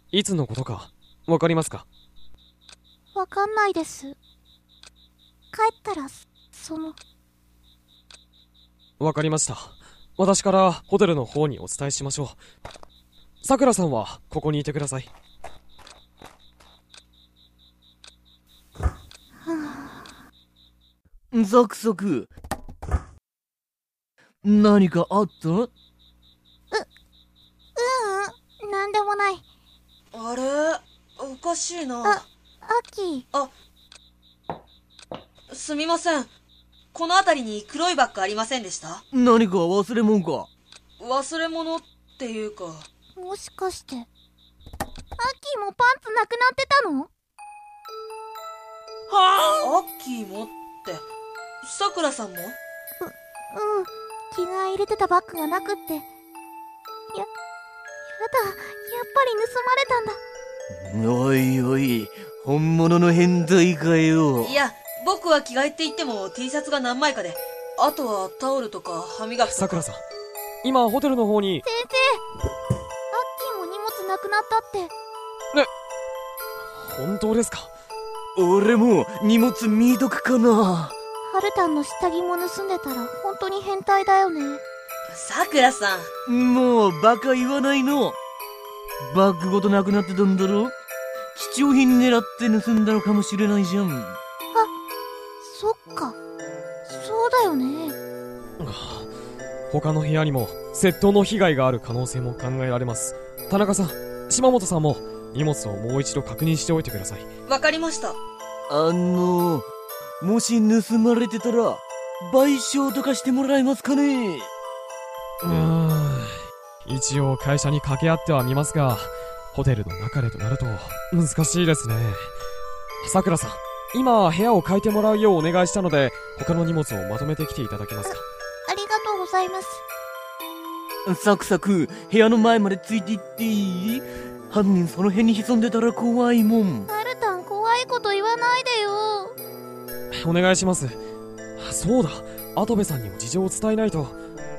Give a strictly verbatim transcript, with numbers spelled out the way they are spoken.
いつのことかわかりますか？ わかんないです。帰ったら、その。 わかりました。私からホテルの方にお伝えしましょう。さくらさんはここにいてください。 ザクザク、何かあった？う、ううん、なんでもない。 あれ、おかしいな。 あ、アキ。 あ、すみません。この辺りに黒いバッグありませんでした？ 何か忘れ物か？ 忘れ物っていうか。 もしかして、アッキーもパンツなくなってたの？ アッキーもって、さくらさんも？う、うん。 着替え入れてたバッグがなくって。や、やだ、やっぱり盗まれたんだ。 おいおい、本物の変態かよ。 いや、僕は着替えって言っても T シャツが何枚かで、あとはタオルとか歯磨きとか。 さくらさん、今ホテルの方に。 先生、アッキーも荷物なくなったって。 ね、本当ですか？ 俺も荷物見とくかな。 ハルタンの下着も盗んでたら本当に変態だよね。 さくらさん、もうバカ言わないの。バッグごとなくなってたんだろ。貴重品狙って盗んだのかもしれないじゃん。 あ、そっか、そうだよね。 他の部屋にも窃盗の被害がある可能性も考えられます。田中さん、島本さんも荷物をもう一度確認しておいてください。 わかりました。 あのもし盗まれてたら賠償とかしてもらえますかね？ うーん、一応会社に掛け合ってはみますが、ホテルの中でとなると難しいですね。さくらさん、今部屋を変えてもらうようお願いしたので、他の荷物をまとめてきていただけますか？ ありがとうございます。 サクサク、部屋の前までついていっていい？犯人その辺に潜んでたら怖いもん。 ハルタン、怖いこと言わないでよ。 お願いします。そうだ、跡部さんにも事情を伝えないと。